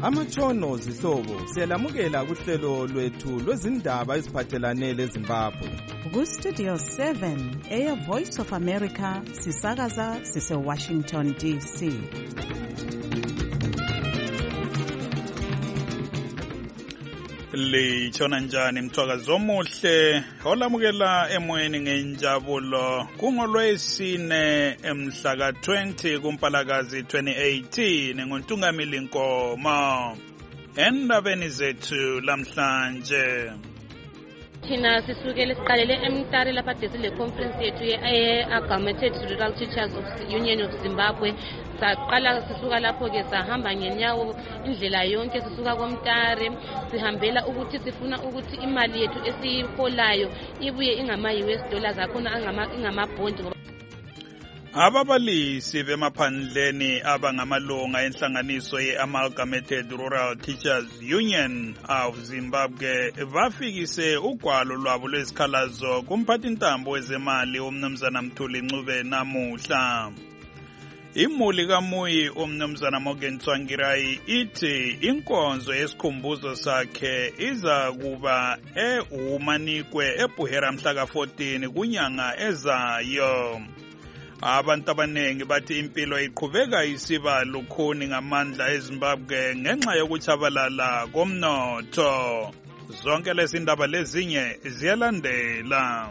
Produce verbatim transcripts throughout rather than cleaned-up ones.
Amatshono zihlobo siyalamukela kuhlelo lwethu lwezindaba eziphathelane leZimbabwe. Ku Studio seven, Air Voice of America, sisakaza sise Washington D C. Litshona njani mthwakazi omuhle olamukela emoyeni ngenjabulo kungolwesine emhla ka twenty kuMpalakazi twenty eighteen ngontungamili Nkomo. Endabeni zethu lamhlanje thina sisukele siqalele eMtare lapha desile conference yethu ye-Augmented Rural Teachers of Union of Zimbabwe. Saqala sisuka lapho ke sahamba ngenyawo indlela yonke sisuka koMtare sihambela ukuthi sifuna ukuthi imali yethu esiyiholayo ibuye ingama-U S dollars akhona ingama-bond. Ababalisi bemaphandleni abangamalunga enhlanganiso ye-Amalgamated Rural Teachers Union of Zimbabwe bafikise ugwalo lwabo lwesikhalazo kumphathintambo wezemali uMnumzana Mthuli Ncube namuhla. Imuli kaMuyi uMnumzana Morgan Tsvangirai ithi inkonzo yesikhumbuzo sakhe iza kuba eHumanikwe eBuhera mhla ka fourteen kunyanga ezayo. Abantu abanengi bathi impilo iqhubeka isiba lukhuni ngamandla eZimbabwe ngenxa yokuchabalala komnotho. Zonke lezi ndaba lezinye ziyalandela.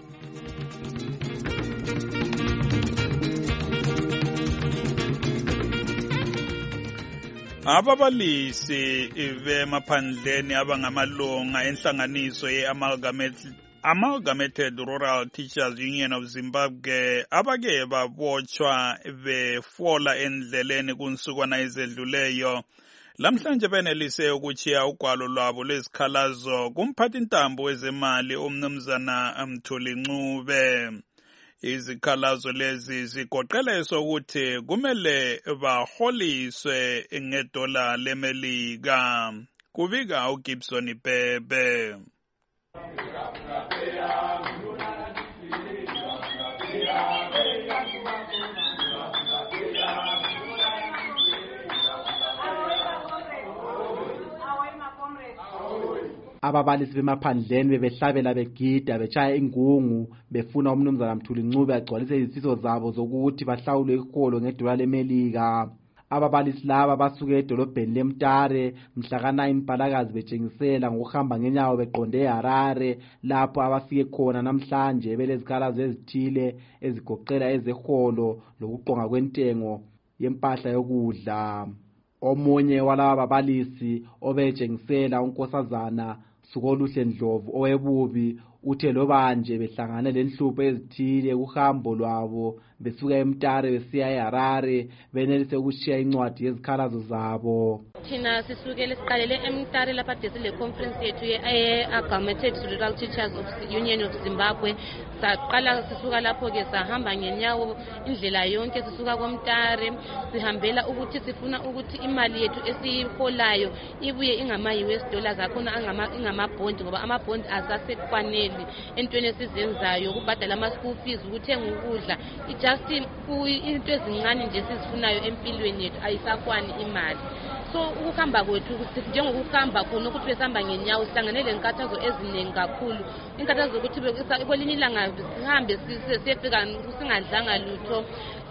Ababalisi bemaphandleni abangamalunga enhlanganiso ye-Amalgamated Amalgamated Rural Teachers Union of Zimbabwe abake babotshwa befola endleleni kunsukwana ezedluleyo lamhlanje benelise ukuchiya ugwalo lwabo lwesikhalazo kumphathintambo wezemali uMnumzana Mthuli Ncube. Izikhalazo lezi zigoqela sokuthi kumele baholiswe ngedola leMelika. Kubika uGibson Bebe. Ababalisi bemaphandleni bebehlabela begida betshaya ingungu befuna uMnumzana Mthuli Ncube agcwalise izifiso zabo zokuthi bahlawulwe iholo ngedola leMelika. Ababalisi laba basuke edolobheni leMtare mhla ka nine Mpalakazi betshengisela ngokuhamba ngenyawo beqonde eHarare lapho abafike khona namhlanje belezikhalazo ezithile ezigoqela ezeholo lokuqonga kwentengo yempahla yokudla. Omunye walaba babalisi obetshengisela unkosazana Sukoluhle Ndlovu owebubi uthe lobanje behlangane lenhlupho ezithile kuhambo lwabo besuka eMtare besiya eHarare benelise ukushiya incwadi yezikhalazo zabo. Thina sisukele siqalele eMtare lapha desile conference yethu ye-Augmented Rural Teachers of Union of Zimbabwe. Saqala sisuka lapho ke sahamba ngenyawo indlela yonke sisuka koMtare sihambela ukuthi sifuna ukuthi imali yethu esiyiholayo ibuye ingama-U S dollars akhona ingama-bond ngoba ama-bond asasekwaneli entweni esizenzayo ukubhadala ama-school fees ukuthenga ukudla just into ezincane nje sizifunayo empilweni yethu ayisakwani imali. So ukuhamba kwethu njengokuhamba khona ukuthi besihamba ngenyawo sihlanganele inkathazo eziningi kakhulu. Inkathazo zokuthi kwelinye ilanga sihambe siyefika singadlanga lutho.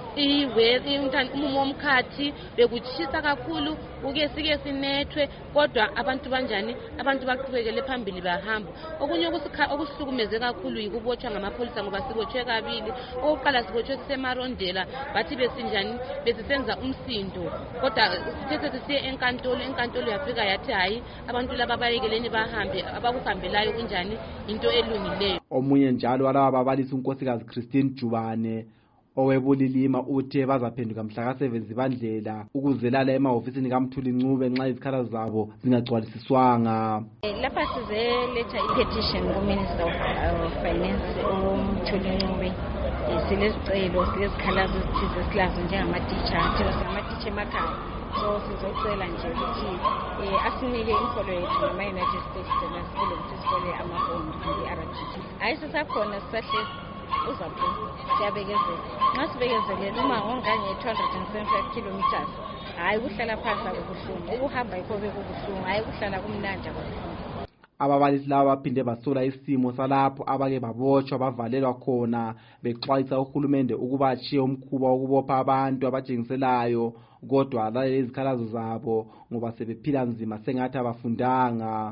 Iwe umumo omkhathi bekuchisa kakhulu uke sike sinethwe kodwa abantu banjani abantu baqhubekele phambili bahamba. Okunye okusukumeze kakhulu yikubotshwa ngamapholisa ngoba sibotshwe kabili. Oqala sibotshwe semarondela bathi besinjani besisenza umsindo kodwa sithethe sisiye enkantolo enkantolo yafika yathi hayi abantu laba bayekeleni bahambe abakuhambelayo kunjani into elungileyo. Omunye njalo walaba babalisi unkosikazi Christine Jubane owebulilima uthe bazaphenduka mhla ka seven Zibandlela ukuzelala emahofisini kaMthuli Ncube nxa izikhalazo zabo zingagcwalisiswanga. Lapha sizeletha i-petition ku-Minister of Finance uMthuli Ncube. Silezicelo silezikhalazo ezithize esilazo njengama-teacher thina sinama-teacher emakhaya. So sizocela nje ukuthi asinike imfolo yethu nama-United States dollars ukuthi sifole ama-bond ku-R T T. Hayi sisakhona sisahlezi uzaphuma. Siyabekezela. Nxa sibekezelele uma ongange-two hundred seventy-five kilometers, hayi kuhlala phansi akubuhlungu. Ukuhamba yikho bekubuhlungu, hayi kuhlala kumnandi akubuhlungu. Ababalisi laba baphinde basola isimo salapho abake babotshwa bavalelwa khona bexwayisa uhulumende ukuba achiye umkhuba wokubopha abantu abajengiselayo, kodwa lalezi izikhalazo zabo ngoba sebephila nzima sengathi abafundanga.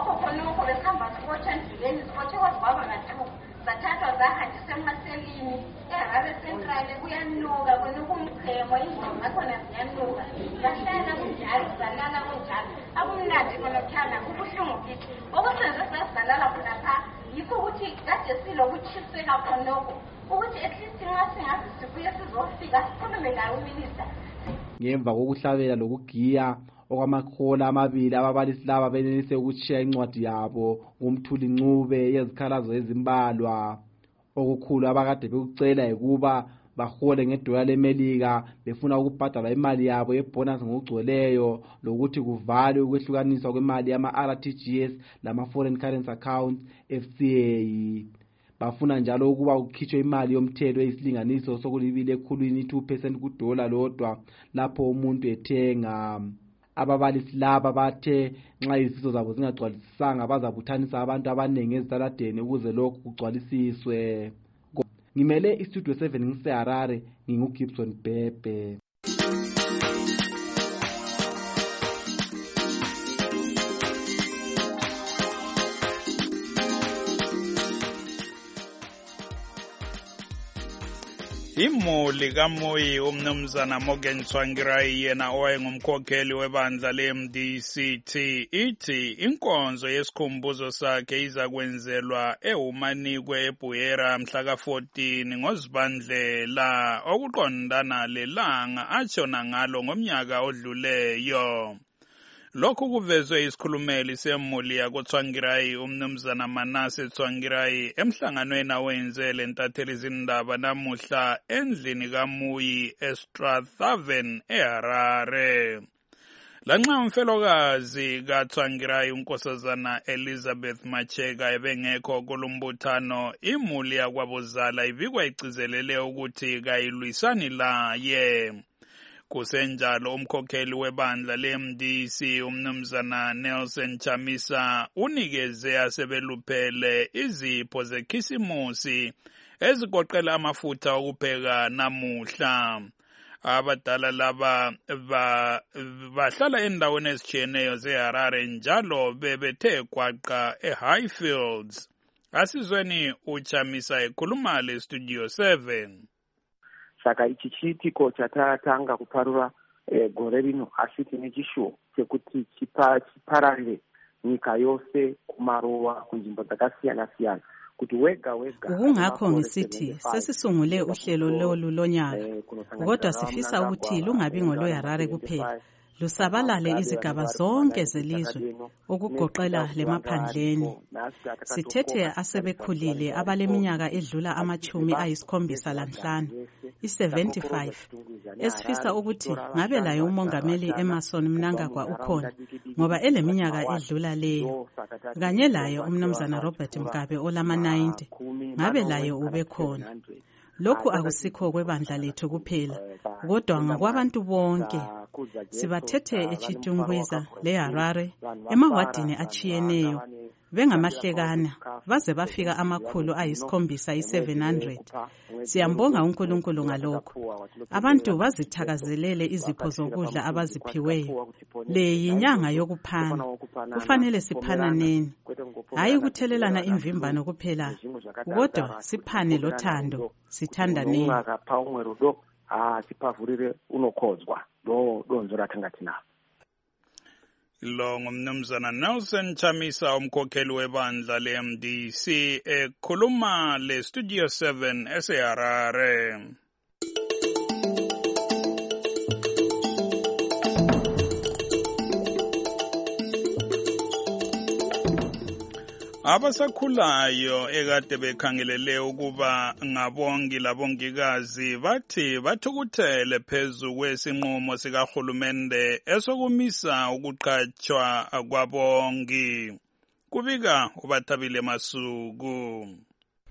Zathathwa zahanjiswa emaselini eHarare Central kuyanuka kunukumchemo ingqondo zakhona ziyanuka zahlala kunjalo zalala kunjalo akumnandi khona kuthanda kubuhlungu kithi okusenze sazalala khona pha yikho ukuthi kade silokuthiseka khonoko ukuthi at least nxa singazi sibuye sizofika sikhulume laye uminister. Ngemva kokuhlabela lokugiya okwamahola amabili ababalisi laba benelise ukutshiya incwadi yabo ngumthuli ncube yezikhalazo ezimbalwa. Okukhulu abakade bekucela ukuba bahole ngedola leMelika befuna ukubhadala imali yabo yebonus ngokugcweleyo lokuthi kuvalwe ukwehlukaniswa kwemali yama-R T G S lama-foreign currency accounts F C A. Bafuna njalo ukuba kukhitshwe imali yomthelo eyisilinganiso sokulibili ekhulwini two percent kudola lodwa lapho umuntu ethenga. Ababalisi laba bathe nxa izifiso zabo zingagcwalisisanga bazabuthanisa abantu abaningi ezitaladeni ukuze lokhu kugcwalisiswe. Ngimele istudio seven ngiseHarare, nginguGibson Bhebhe. Imuli kaMoyi umnumzana Morgan Tsvangirai yena owayengumkhokheli webandla le-M D C T ithi inkonzo yesikhumbuzo sakhe izakwenzelwa eHumanikwe eBuyera mhla ka fourteen ngoZibandlela okuqondana lelanga atshona ngalo ngomnyaka odluleyo. Lokhu kuvezwe isikhulumeli semuli yakoTsvangirai umnumzana Manase Tsvangirai emhlanganweni awenze lentatheli izindaba namuhla endlini kaMoyi eStrathaven eHarare. Lanxa umfelokazi kaTsvangirai unkosazana Elizabeth Macheka ebengekho kulumbuthano, imuli yakwabozala ivikwa igcizelele ukuthi kayilwisani laye. Kusenjalo umkhokheli webandla le-M D C umnumzana Nelson Chamisa unikeze asebeluphele izipho zekhisimusi ezigoqela amafutha okupheka namuhla. Abadala laba bahlala endaweni ezitshiyeneyo zeHarare njalo bebethe gwaqa eHighfields. Asizweni uChamisa ekhuluma leStudio seven. Saka ichi chiitiko chatatanga kuparura e, gore rino asi tine chishuwo chekuti chipa chipararire nyika yose kumaruwa kunzvimbo dzakasiyana siyana kuti wega wega. Kungakho ngisithi sesisungule uhlelo lolu lonyaka, kodwa sifisa ukuthi lungabi ngoloHarare kuphela, lusabalale izigaba zonke zelizwe okugoqela lemaphandleni. Sithethe asebekhulile abaleminyaka edlula amachumi ayisikhombisa lanhlanu, i-seventy-five, esifisa ukuthi ngabe layo umongameli Emmerson Mnangagwa ukhona ngoba eleminyaka edlula leyo, kanye laye umnumzana Robert Mugabe olama-ninety, ngabe laye ube khona. Lokhu akusikho kwebandla lethu kuphela, kodwa ngokwabantu bonke. Sibathethe eChitungwiza leHarare emawadini achiyeneyo bengamahlekana baze bafika amakhulu ayisikhombisa i-seven hundred. Siyambonga uNkulunkulu ngalokho. Abantu bazithakazelele izipho zokudla abaziphiweyo. Le yinyanga yokuphana. Kufanele siphananeni. Hayi ukuthelelana imvimbano kuphela, kodwa siphane lothando, sithandaneni. Ah, sipavurire unokhodzwa lo donzo rathangathina. Lo ngumnumzana Nelson Chamisa umkhokheli webandla le-M D C ekhuluma leStudio seven eseHarare. Abasakhulayo ekade bekhangelele ukuba ngabongi labongikazi bathi bathukuthele phezu kwesinqumo sikahulumende esokumisa ukuqhatshwa kwabongi. Kubika uBathabile Masuku.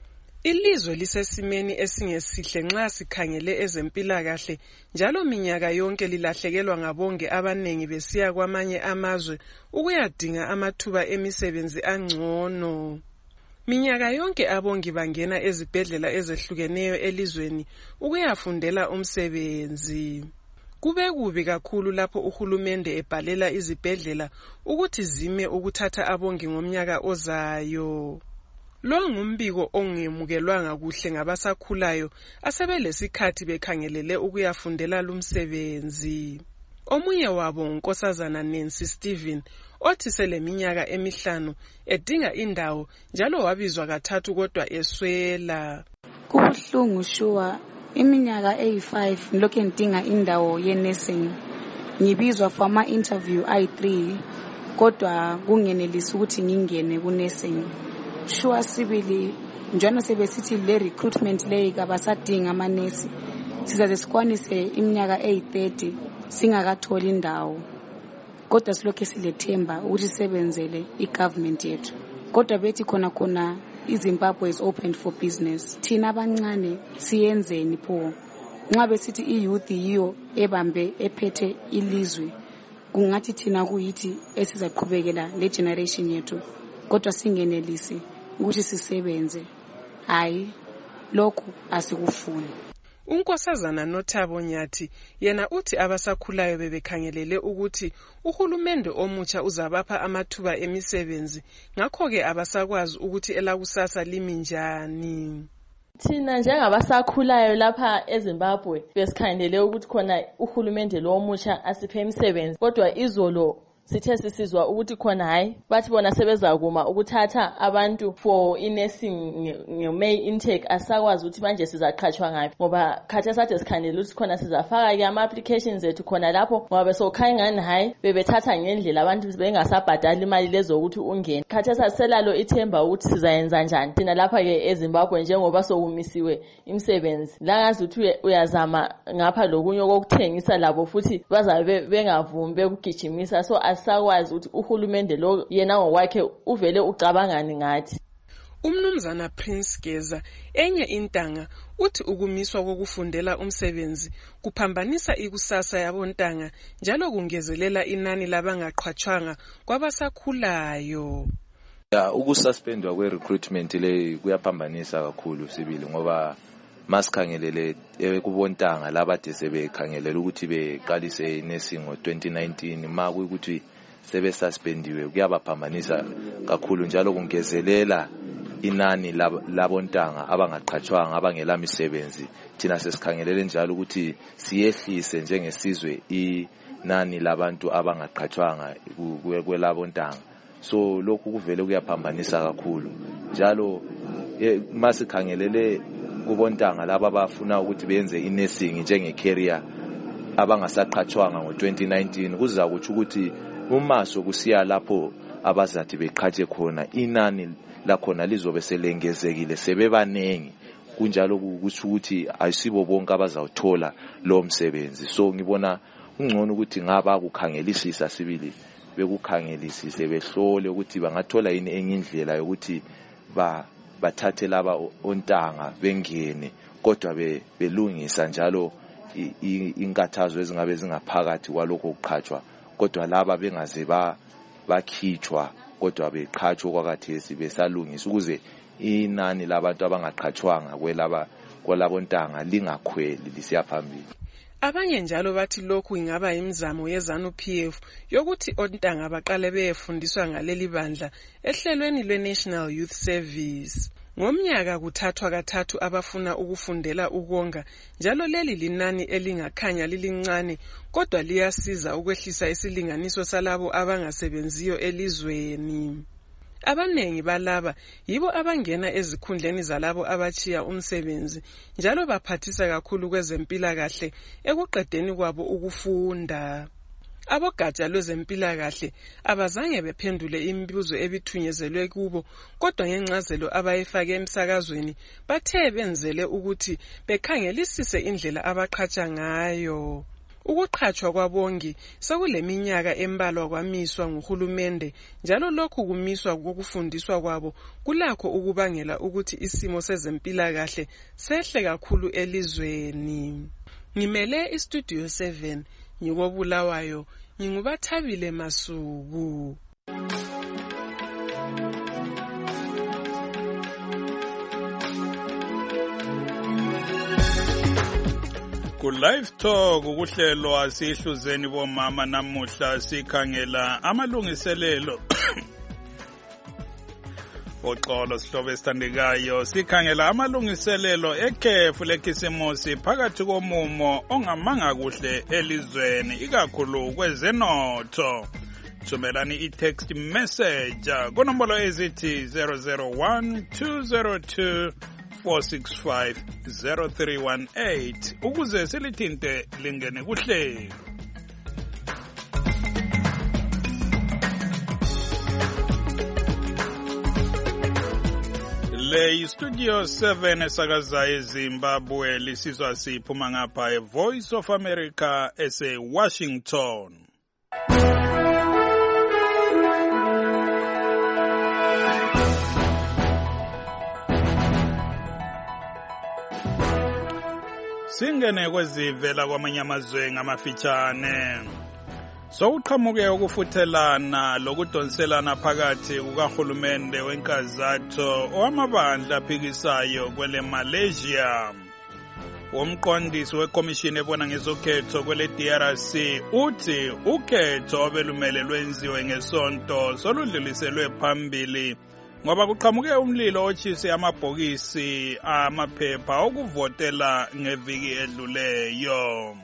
Ilizwe lisesimeni esingesihle nxa sikhangele ezempilakahle njalo minyaka yonke lilahlekelwa ngabonge abanengi besiya kwamanye amazwe ukuyadinga amathuba emisebenzi angcono. Minyaka yonke abongi bangena ezibhedlela ezehlukeneyo elizweni ukuyafundela umsebenzi. Kube kubi kakhulu lapho uhulumende ebhalela izibhedlela ukuthi zime ukuthatha abongi ngomnyaka ozayo. Lo ngumbiko ongemukelwanga kuhle ngabasakhulayo asebelesikhathi bekhangelele ukuyafundela lumsebenzi. Omunye wabo uNkosazana Nancy Stephen othi seleminyaka emihlanu edinga indawo njalo wabizwa kathathu kodwa eswela. Kubuhlungu shuwa iminyaka eyi-five ngilokhu ngidinga indawo ye-nursing. Ngibizwa for ama interview ayi three kodwa kungenelisi ukuthi ngingene ku-nursing. Shuwa sibili njalo sebesithi le recruitment leyi kabasadinga amanesi. Sizaze sikwanise iminyaka eyi-thirty singakatholi indawo. Kodwa silokhu silethemba ukuthi sisebenzele i-government yethu. Kodwa bethi khona khona iZimbabwe is open for business. Thina abancane siyenzeni pho? Nxa besithi i-youth yiyo ebambe ephethe ilizwe. Kungathi thina kuyithi esizaqhubekela le generation yethu. Kodwa singenelisi ukuthi sisebenze. Hayi, lokhu asikufuni. uNkosazana Nothabo Nyathi yena uthi abasakhulayo bebekhangelele ukuthi uhulumende omutsha uzabapha amathuba emisebenzi ngakho ke abasakwazi ukuthi elakusasa limi njani. Thina njengabasakhulayo lapha eZimbabwe besikhangelele ukuthi khona uhulumende lo omutsha asiphe imisebenzi kodwa izolo sithe sisizwa ukuthi khona hayi bathi bona sebezakuma ukuthatha abantu for i-nursing nge-May intake asakwazi ukuthi manje sizaqhatshwa ngaphi ngoba khathi esade sikhanele ukuthi khona sizafaka ke ama-applications ethu khona lapho ngoba besokhanya ngani hayi bebethatha ngendlela abantu bengasabhadali imali lezo ukuthi ungene. Khathi esaselalo ithemba ukuthi sizayenza njani thina lapha ke eZimbabwe njengoba sokumisiwe imisebenzi la ngazi ukuthi uyazama ngapha lokunye kokuthengisa labo futhi bazabe bengavumi bekugijimisa so asakwazi ukuthi uhulumende lo yena ngokwakhe uvele ucabangani ngathi. Umnumzana Prince Geza enye intanga uthi ukumiswa kokufundela umsebenzi kuphambanisa ikusasa yabontanga njalo kungezelela inani labangaqhwatshwanga kwabasakhulayo. Ya ukususpendwa kwe recruitment le kuyaphambanisa kakhulu sibili ngoba masikhangelele kubontanga labade sebekhangelela ukuthi beqalise nursing ngo twenty nineteen ma kuyikuthi sebe suspendiwe kuyabaphambanisa kakhulu njalo kungezelela inani labontanga abangaqhatshwanga abangela misebenzi. Thina sesikhangelele njalo ukuthi siyehlise njengesizwe inani labantu abangaqhatshwanga kwelabontanga. So lokhu kuvele kuyaphambanisa kakhulu njalo masikhangelele kubontanga laba bafuna ukuthi benze i-nursing njenge career abangasaqhatshwanga ngo twenty nineteen kuza kuthi ukuthi umaso kusiya lapho abazathi beqhatshe khona inani lakhona lizobe selengezekile sebebanengi kunjalo kusho ukuthi ayisibo bonke abazawuthola lo msebenzi. So ngibona ungcono ukuthi ngaba kukhangelisisa sibili bekukhangelisise behlole ukuthi bangathola yini enye indlela yokuthi ba bathathe laba ontanga bengene kodwa belungisa njalo inkathazo ezingabe zingaphakathi kwalokho ukuqhatshwa kodwa laba bengaze ba bakhitshwa kodwa beqhatshwa kwakathesi besalungisa ukuze inani labantu abangaqhatshwanga kwelaba kwalabontanga lingakhweli lisiyaphambili. Abanye njalo bathi lokhu ingaba imizamo yeZANU-P F yokuthi ontanga baqale beyefundiswa ngaleli bandla ehlelweni lwe-National Youth Service. Ngomnyaka kuthathwa kathathu abafuna ukufundela ukonga njalo leli linani elingakhanya lilincane kodwa liyasiza ukwehlisa isilinganiso salabo abangasebenziyo elizweni. Abanengi balaba yibo abangena ezikhundleni zalabo abachiya umsebenzi njalo baphathisa kakhulu kwezempilakahle ekuqedeni kwabo ukufunda. Abogatsha lwezempilakahle abazange bephendule imibuzo ebithunyezelwe kubo kodwa ngencazelo abayifake emsakazweni bathe benzele ukuthi bekhangelisise indlela abaqhatsha ngayo. Ukuqhatshwa kwabongi sekuleminyaka embalwa kwamiswa nguhulumende, njalo lokhu kumiswa kokufundiswa kwabo kulakho ukubangela ukuthi isimo sezempilakahle sehle kakhulu elizweni. Ngimele iStudio seven, ngikobulawayo, ngingubathabile Masuku. Ku live talk ukuhlelwa sihluzeni bomama namuhla sikhangela amalungiselelo oxolo sihlobo esithandekayo sikhangela amalungiselelo ekhefu lekhisimusi phakathi komumo ongamanga kuhle elizweni ikakhulu kwezenotho. Thumelani i-text message kunombolo ezithi zero zero one two zero two four six five zero three one eight ukuze silithinte lingene kuhlelo. Le Studio seven esakaza eZimbabwe lisizwa siphuma ngapha eVoice of America ese Washington. Singene kwezivela kwamanye amazwe ngamafitshane. Sokuqhamuke ukufuthelana lokudonselana phakathi kukahulumende wenkazatho owamabandla aphikisayo kwele Malaysia. Umqondisi wekomishini ebona ngezokhetho kwele D R C uthi ukhetho obelumele lwenziwe ngesonto soludluliselwe phambili ngoba kuqhamuke umlilo otshise amabhokisi amaphepha okuvotela ngeviki edluleyo.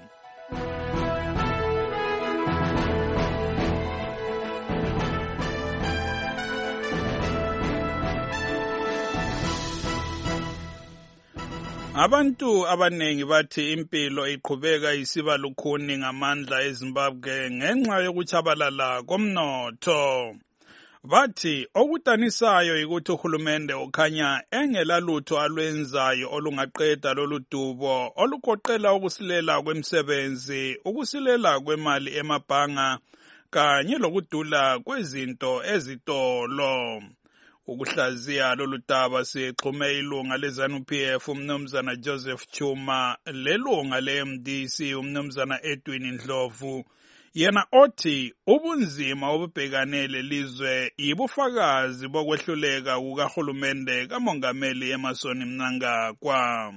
Abantu abanengi bathi impilo iqhubeka isiba lukhuni ngamandla eZimbabwe ngenxa yokuchabalala komnotho. Bathi okudanisayo ukuthi uhulumende ukhanya engela lutho alwenzayo olungaqeda lolu dubo olugoqela ukusilela kwemisebenzi, ukusilela kwemali emabhanga kanye lokudula kwezinto ezitolo. Ukuhlaziya lolu daba sixhume ilunga leZANU P F umnumzana Joseph Chuma lelunga le-M D C umnumzana Edwin Ndlovu. Yena othi ubunzima obubhekanele lizwe yibufakazi bokwehluleka kukahulumende kamongameli Emmerson Mnangagwa.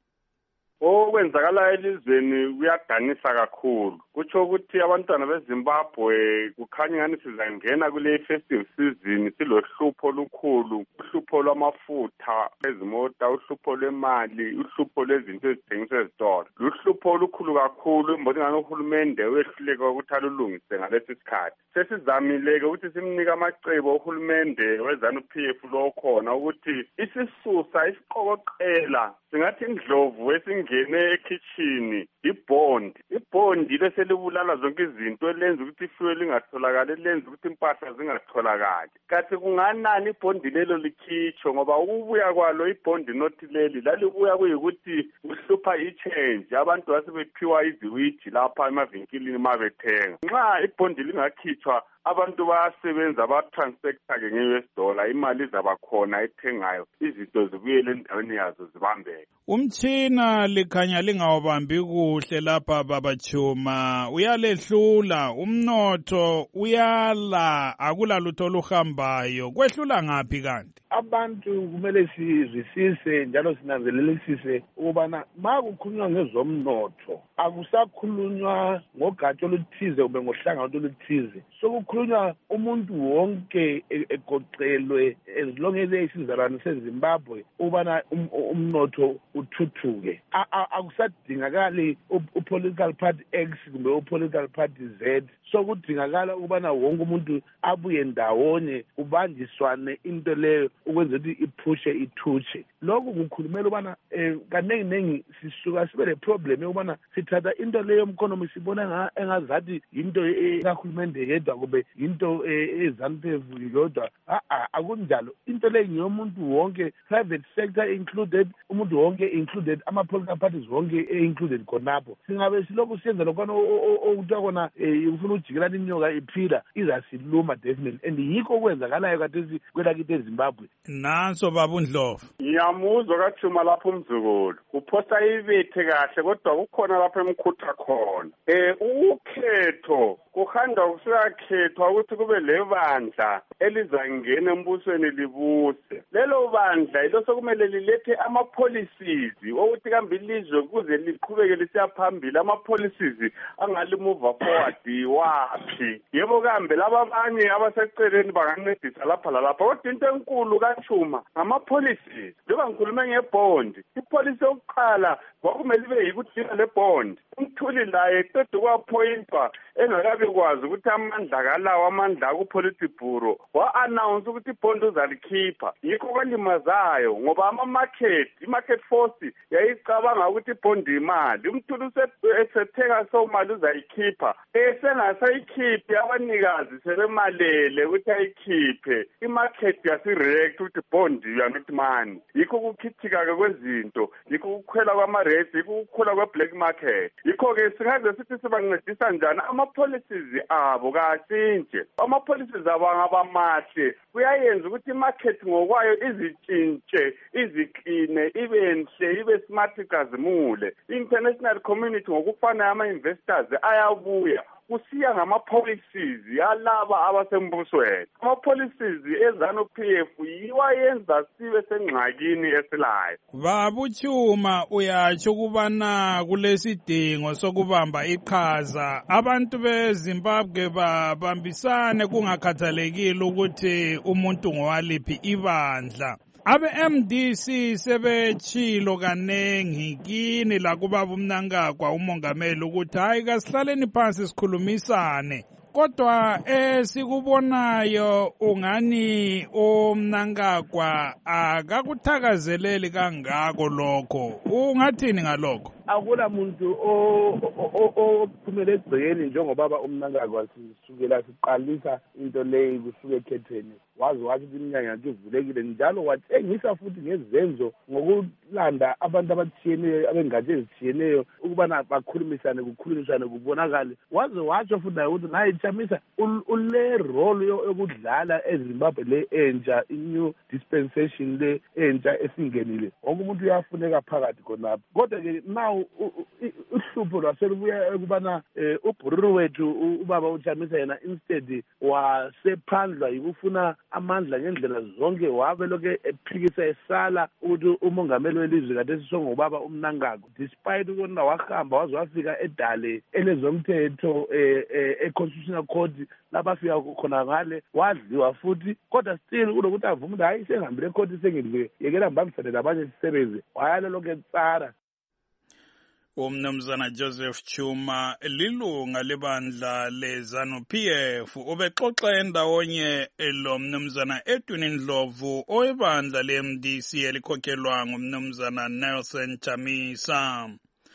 Okwenzakala elizweni kuyadanisa kakhulu. Kutsho ukuthi abantwana beZimbabwe kukhanya ngani sizangena kule festive season silohlupho olukhulu, uhlupho lwamafutha ezimota, uhlupho lwemali, uhlupho lwezinto ezithengiswa ezitolo. Luhlupho olukhulu kakhulu imboni ngani uhulumende wehluleka ukuthi alulungise ngalesi sikhathi. Sesizamile ukuthi simnika amacebo uhulumende weZANU P F lo khona ukuthi isisusa isiqokoqela singathi Ndlovu esingene ekitchen ibond ibond lese libulala zonke izinto elenza ukuthi ifuel lingatholakala elenza ukuthi impahla zingatholakali. Kathi kunganani ibond lelo likhitsho ngoba ukubuya kwalo ibond not leli lalibuya kuyikuthi uhlupha i-change abantu basebephiwa iziwiji lapha emavinkilini mabethenga. Nxa ibond lingakhitshwa abantu bayasebenza abatransactor ke nge-U S dollar imali izabakhona ethengayo izinto zibuyele endaweni yazo zibambeke. Umtshina likhanya lingawabambi kuhle lapha baba Chuma, uyalehlula umnotho uyala akula lutho oluhambayo, kwehlula ngaphi kanti? Abantu kumele sizwisise njalo sinanzelelisise ukubana makukhulunywa ngezomnotho akusakhulunywa ngogatsha oluthize ube ngohlangothi oluthize, sokukhulunywa umuntu wonke egoqelwe as long as isizalwane seZimbabwe ubana umnotho uthuthuke. Akusadingakali upolitical party X kumbe upolitical party Z, sokudingakala ukubana wonke umuntu abuye ndawonye kubanjiswane into leyo ukwenza ukuthi iphushe ithutshe. Lokhu kukhulumela ubana kanengi nengi sisuka sibe le problem yokubana sithatha into leyo yomkhonomi sibona engazathi into kahulumende yedwa kube into eZANU P F yodwa. Akunjalo. Into le ngiyomuntu wonke, private sector included, umuntu wonke included, ama political parties wonke included khonapho. Singabe silokhu siyenza lokho okuthiwa kona ufuna ujikelana inyoka iphila izasiluma definitely, and yikho kwenzakalayo kade kwelakithi eZimbabwe. Nanso baba uNdlovu. Ngiyamuzwa kaJuma lapho umzukulu. Uphosa ibethe kahle kodwa kukhona lapho emkhutha khona. Eh ukhetho kuhanda kusakhethwa ukuthi kube lebandla elizangena embusweni libuse. Lelo bandla ilo sokumele lilethe ama policies ukuthi kambe ilizwe kuze liqhubeke lisiya phambili, ama policies angalimuva forward wapi. Yebo kambe laba abanye abaseceleni bangancedisa lapha lalapha kodwa into enkulu kaJuma ngama policies. Njengoba ngikhuluma ngebond, ipolicy yokuqala kwakumele ibe yikuthina le bond. Umthuli laye eqeda kwaphointwa engakabi kwazi ukuthi amandla kalawo amandla ku policy bureau wa announce ukuthi ibond uzalikhipha. Yikho kwalimazayo ngoba ama market, i-market force yayicabanga ukuthi ibond imali. Umthuli usetheka so mali uzayikhipha. Esengasayikhiphi abanikazi sebemalele ukuthi ayikhiphe. I-market yasirect ukuthi bond you are not money. Yikho kukhithika ke kwezinto, yikho ukukhwela kwama rates, yikho ukukhula kwe black market. Yikho ke singaze sithi sibancedisa njani ama policies abo kasinje. Ama policies abo ngabamahle kuyayenza ukuthi imarket ngokwayo izitshintshe, izikline, ibe enhle, ibe smart ikazimule. International community ngokufana ama investors ayabuya kusiya ngama policies yalaba abasembusweni. Ama policies eZANU P F yiwayenza sibe sengxakini esilayo. Baba uChuma uyatsho kubana kulesidingo sokubamba iqhaza abantu beZimbabwe babambisane kungakhathalekile ukuthi umuntu ngowaliphi ibandla. Abe M D C sebechilo kanengi kini la kubaba uMnangagwa umongameli ukuthi hayi kasihlaleni phansi sikhulumisane. Kodwa esikubonayo ungani uMnangagwa akakuthakazeleli kangako lokho. Ungathini ngalokho? Akula muntu ophumele egcekeni njengobaba uMnangagwa sisukela siqalisa into leyi kusuka ekhetheni. Wazi wathi iminyanya yakhe ivulekile njalo watshengisa futhi ngezenzo ngokulanda abantu abatshiyeneyo abengatshe ezitshiyeneyo ukubana bakhulumisane kukhulumisane kubonakale. Waze watsho futhi naye ukuthi naye Chamisa ule role yokudlala eZimbabwe le entsha, i-new dispensation le entsha esingenile. Wonke umuntu uyafuneka phakathi khonapho. Kodwa ke now uhlupho lwaselubuya ukubana ubhururu wethu ubaba uChamisa yena instead wasephandlwa yikufuna amandla ngendlela zonke wabe lokho ephikisa esala ukuthi umongameli welizwe kade sisongo ubaba uMnangagwa despite ukona wahamba waze wafika edale elezomthetho e-constitutional court labafika khona ngale wadliwa futhi kodwa still ulokuthi avume hayi sengihambile ecourt sengidliwe yekela ngibambisane labanye sisebenze wayalo lokho etsara. Umnumzana Joseph Chuma lilunga lebandla leZANU P F ubexoxa endawonye lo mnumzana Edwin Ndlovu oyibandla le-M D C elikhokhelwa ngumnumzana Nelson Chamisa.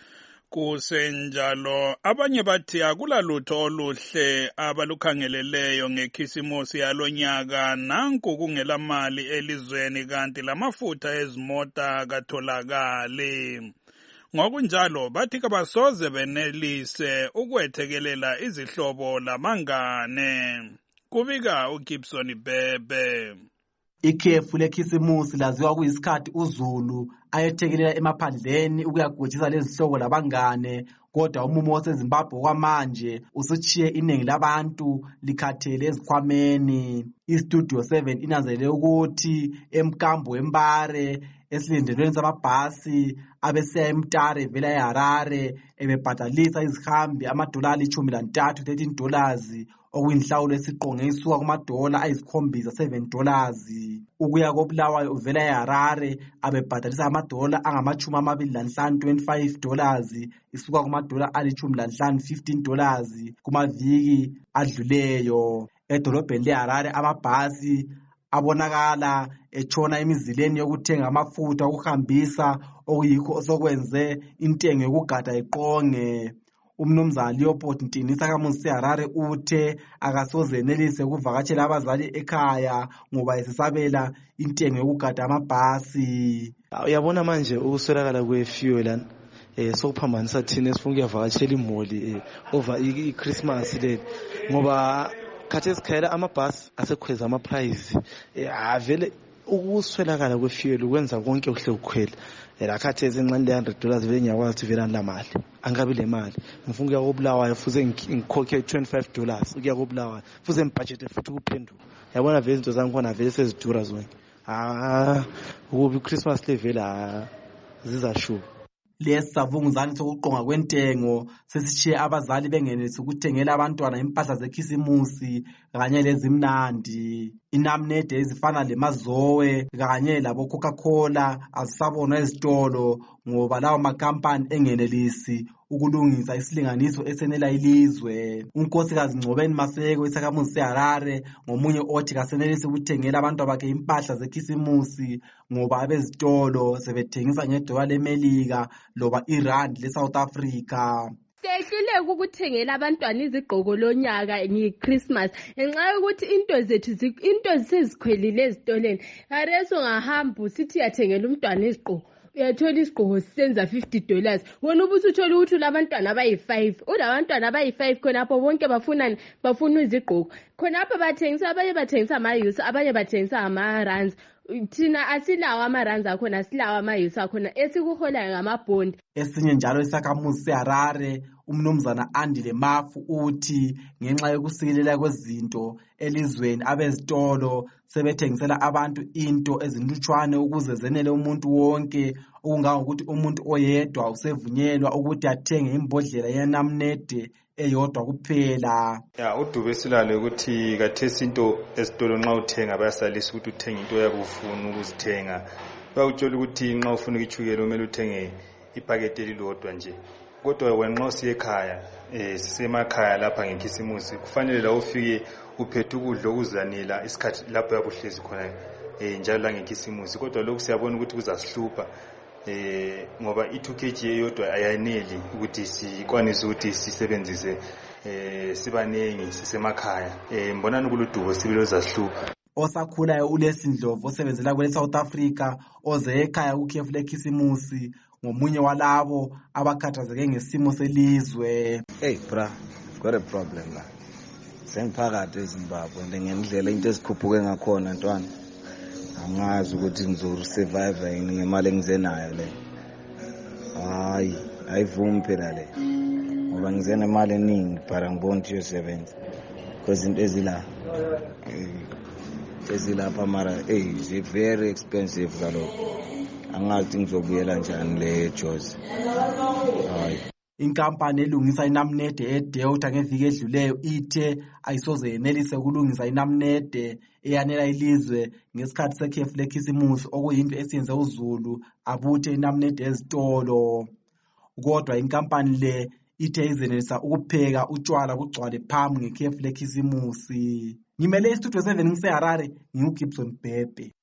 Kusenjalo abanye bathi akulalutho oluhle abalukhangeleleyo ngekhisimusi yalonyaka nanku kungela mali elizweni kanti lamafutha ezimota katholakali. Ngokunjalo bathi kabasoze benelise ukwethekelela izihlobo lamangane. Kubika uGibson Bebe. Ikhefu lekhisimusi laziwa kuyisikhathi uZulu ayethekelela emaphandleni ukuyagujisa lezihlobo labangane, kodwa umumo waseZimbabwe kwamanje usuchiye iningi labantu likhathele ezikhwameni. Istudio seven inanzelele ukuthi emkambo wembare esilindelweni samabhasi abesiya eMtare vela eHarare ebebhadalisa izihambi amadola alitshumi lantathu thirteen dollars okuyinhlawulo esiqonge isuka kumadola ayisikhombisa seven dollars. Ukuya koBulawayo uvela eHarare abebhadalisa amadola angamachumi amabili lanhlanu twenty-five dollars isuka kumadola alitshumi lanhlanu fifteen dollars kumaviki adluleyo. Edolobheni leHarare amabhasi abonakala etshona emizileni yokuthenga amafutha okuhambisa okuyikho osokwenze intengo yokugada iqonge. Umnumzana Leopold Ntini isakhamuzi seHarare uthe akasoze enelise ukuvakatshela abazali ekhaya ngoba esisabela intengo yokugada amabhasi. Uyabona manje ukuswelakala kwe-fuel lana eh sokuphambanisa thina esifuna ukuyavakatshela imoli eh over i-Christmas le ngoba khathi esikhayela amabhasi asekhweza ama-price eh avele ukuswelakala kwe-fuel ukwenza konke kuhle kukhwela. La khathi ezincane le one hundred dollars vele ngiyakwazi ukuthi vele la mali angabi le mali ngifuna ukuya koBulawayo fuze ngikhokhe twenty-five dollars ukuya koBulawayo fuze ngibudget futhi ukuphenduka. Yabona vele izinto zangikhona vele sezidura zonke. Ah ukuba iChristmas le vele zizashuba. Lesavunguzane sokuqonga kwentengo sesishiye abazali bengenelisi ukuthengela abantwana impahla zekhisimusi kanye lezimnandi. Inamnede ezifana leMazoe kanye labo Coca-Cola azisabonwa ezitolo ngoba lawo makampani engenelisi ukulungisa isilinganiso esenela ilizwe. Unkosikazi Ngcobeni Maseko isakhamuzi seHarare ngomunye othi kasenelisi ukuthengela abantu bakhe impahla zekhisimusi ngoba abezitolo sebethengisa ngedola leMelika loba iRand leSouth Africa. Sehluleka ukuthengela abantwana izigqoko lonyaka ngeChristmas ngenxa yokuthi into zethu into sezikhwelile ezitoleni. Hareso ngahamba usithi yathengela umntwana izigqoko uyathola isigqoko sisenza fifty dollars wona ubuthi uthola ukuthi labantwana abayi five ulabantwana abayi five khonapho bonke bafuna bafuna izigqoko khonapho bathengisa abanye bathengisa amayusi abanye bathengisa ama-rands. Thina asilawa ama-rands akhona asilawa amayusi akhona esikuholayo ngamabhondi. Esinye njalo isakhamuzi seHarare umnumzana Andile Mafu uthi ngenxa yokusikelela kwezinto elizweni abezitolo sebethengisela abantu into ezinlutshwane ukuze zenele umuntu wonke okungangokuthi umuntu oyedwa usevunyelwa ukuthi athenge imbodlela yenamnede eyodwa kuphela. Ya uDube silale ukuthi kathesi into esitolo nxa uthenga bayasalisa ukuthi uthenga into yakufuna ukuzithenga. Bayutshela ukuthi nxa ufuna ukuchukela kumele uthenge ipaketi elilodwa nje. Kodwa wena nxa usekhaya eh sisemakhaya lapha ngekhisimusi kufanele la ufike uphethe ukudla okuzanela isikhathi lapho yabuhlezi khona eh njalo la ngekhisimusi. Kodwa lokhu siyabona ukuthi kuzasihlupa eh ngoba i-two kilograms eyodwa ayaneli ukuthi sikwanise ukuthi sisebenzise eh sibanengi sisemakhaya. Eh mbonani kuludubo sibilo zasihlupa. Osakhulayo uLesindlovu osebenzela kwele South Africa oze ekhaya kukhefu lekhisimusi ngomunye walabo abakhathazeke ngesimo selizwe. Hey bra, got a problem la. Sengiphakathi eZimbabwe ngendlela into ezikhuphuke ngakhona ntwana. Angazi ukuthi ngizosurvive yini ngemali engize nayo le. Hayi, ayivumi phela le. Ngoba ngize nemali eningi para ngibona ukuthi yosebenza. Because into ezila ezilapha mara eh ze very expensive kaloko. Angathi ngizobuyela njani le Jozi. Hayi. Inkampani elungisa inamnede eDelta ngeviki edluleyo ithe ayisoze yenelise ukulungisa inamnede eyanela ilizwe ngesikhathi sekhefu lekhisimusi okuyinto esiyenze uZulu abuthe inamnede ezitolo. Kodwa inkampani le ithe izenelisa ukupheka utshwala kugcwale phambi ngekhefu lekhisimusi. Ngimele istudio seven ngiseHarare nginguGibson Bhebhe.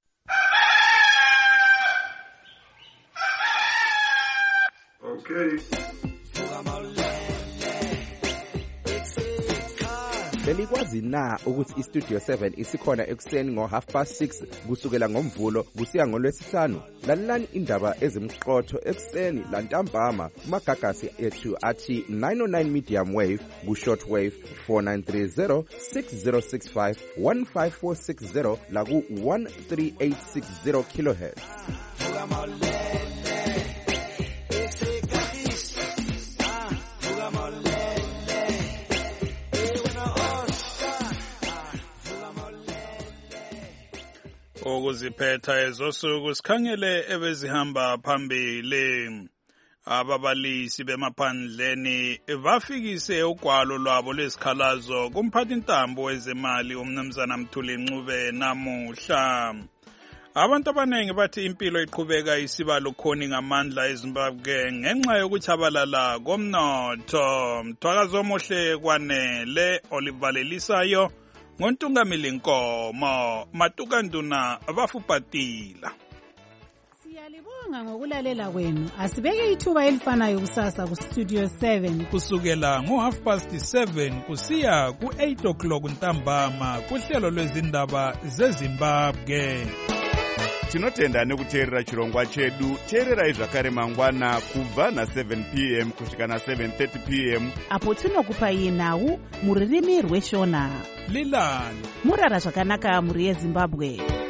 Okay. Belikwazi na ukuthi iStudio seven isikhona ekuseni ngo half past six kusukela ngomvulo kusiya ngolwesihlanu? Lalelani indaba ezimqotho ekuseni lantambama kumagagasi ethu athi nine oh nine medium wave ku short wave four nine three zero six zero six five one five four six zero la ku one three eight six zero kilohertz. Ukuziphetha ezosuku sikhangele ebezihamba phambili. Ababalisi bemaphandleni bafikise ugwalo lwabo lesikhalazo kumphathi ntambo wezemali umnumzana Mthuli Ncube namuhla. Abantu abanengi bathi impilo iqhubeka isiba lukhoni ngamandla eZimbabwe ngenxa yokuchabalala komnotho. Mthwakazo omuhle kwanele olivalelisayo ngontungamili nkomo Matuka Nduna bafupatila. Siyalibonga ngokulalela kwenu. Asibeke ithuba elifanayo kusasa ku Studio seven kusukela ngo half past seven kusiya ku eight o'clock ntambama kuhlelo lwezindaba zeZimbabwe. Tinotenda nekuteerera chirongwa chedu. Teererai zvakare mangwana kubva na seven p m kusvika na seven thirty p m apo tinokupai nhau muririmi rweshona. Lilani murara zvakanaka muri yeZimbabwe.